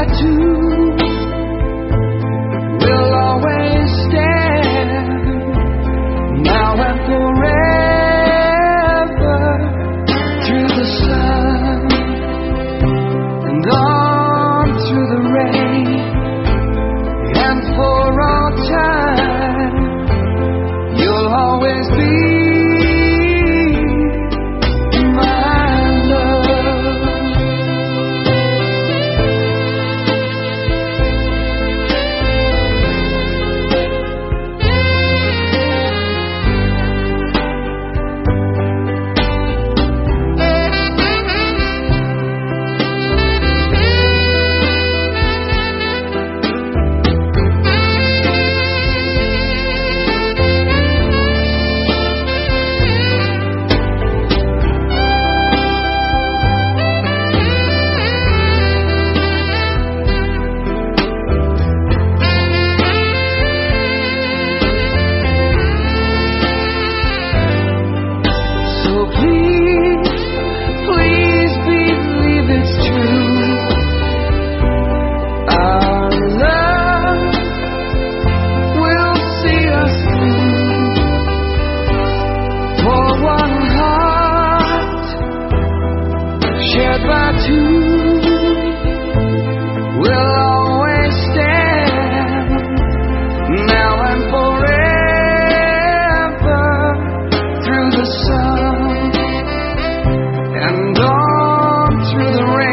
by two will always stand, now and forever, through the sun and on through the rain, and for all time you'll always be shared by two will always stand, now and forever, through the sun and on through the rain.